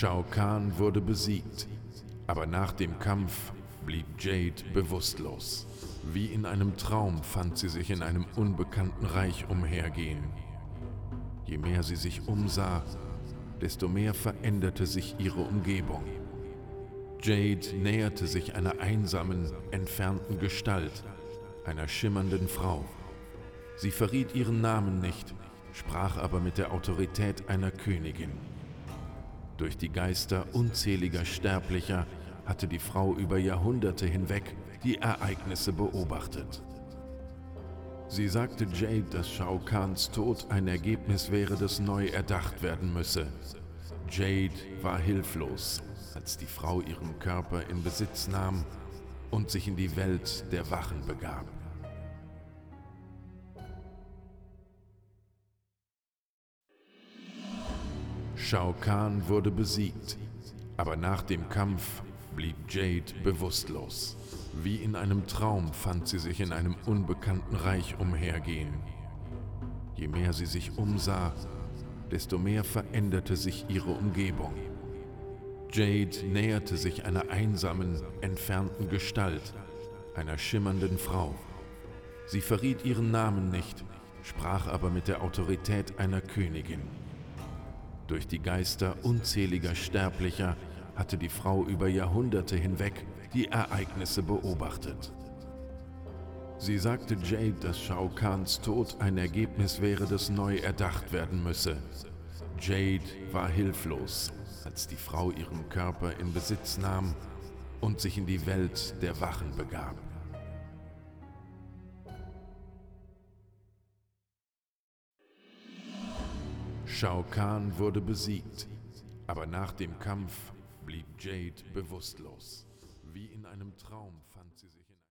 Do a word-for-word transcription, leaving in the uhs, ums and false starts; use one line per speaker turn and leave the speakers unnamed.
Shao Kahn wurde besiegt, aber nach dem Kampf blieb Jade bewusstlos. Wie in einem Traum fand sie sich in einem unbekannten Reich umhergehen. Je mehr sie sich umsah, desto mehr veränderte sich ihre Umgebung. Jade näherte sich einer einsamen, entfernten Gestalt, einer schimmernden Frau. Sie verriet ihren Namen nicht, sprach aber mit der Autorität einer Königin. Durch die Geister unzähliger Sterblicher hatte die Frau über Jahrhunderte hinweg die Ereignisse beobachtet. Sie sagte Jade, dass Shao Kahns Tod ein Ergebnis wäre, das neu erdacht werden müsse. Jade war hilflos, als die Frau ihren Körper in Besitz nahm und sich in die Welt der Wachen begab. Shao Kahn wurde besiegt, aber nach dem Kampf blieb Jade bewusstlos. Wie in einem Traum fand sie sich in einem unbekannten Reich umhergehen. Je mehr sie sich umsah, desto mehr veränderte sich ihre Umgebung. Jade näherte sich einer einsamen, entfernten Gestalt, einer schimmernden Frau. Sie verriet ihren Namen nicht, sprach aber mit der Autorität einer Königin. Durch die Geister unzähliger Sterblicher hatte die Frau über Jahrhunderte hinweg die Ereignisse beobachtet. Sie sagte Jade, dass Shao Kahns Tod ein Ergebnis wäre, das neu erdacht werden müsse. Jade war hilflos, als die Frau ihren Körper in Besitz nahm und sich in die Welt der Wachen begab. Shao Kahn wurde besiegt, aber nach dem Kampf blieb Jade bewusstlos. Wie in einem Traum fand sie sich in